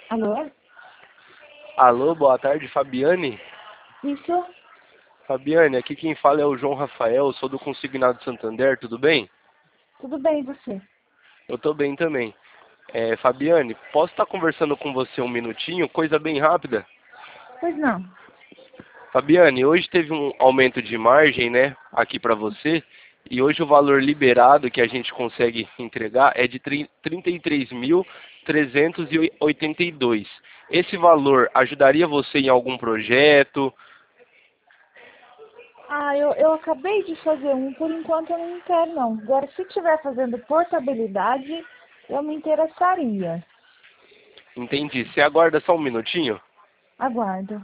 Alô? Alô, boa tarde, Fabiane. Isso? Fabiane, aqui quem fala é o João Rafael, sou do Consignado Santander, tudo bem? Tudo bem, e você? Eu tô bem também. Fabiane, posso estar conversando com você um minutinho? Coisa bem rápida. Pois não. Fabiane, hoje teve um aumento de margem, né, aqui para você, e hoje o valor liberado que a gente consegue entregar é de 33.382. Esse valor ajudaria você em algum projeto? Eu acabei de fazer um, por enquanto eu não quero não. Agora, se estiver fazendo portabilidade, eu me interessaria. Entendi. Você aguarda só um minutinho? Aguardo.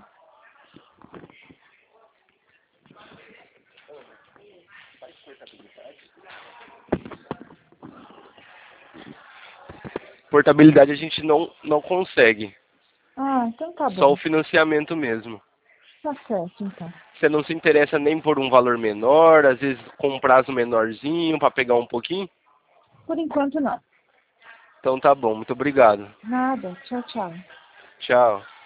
Portabilidade a gente não consegue. Ah, então tá Só bom. o financiamento mesmo. Tá certo, então. Você não se interessa nem por um valor menor, às vezes com um prazo menorzinho para pegar um pouquinho? Por enquanto não. Então tá bom, muito obrigado. Nada. Tchau, tchau. Tchau.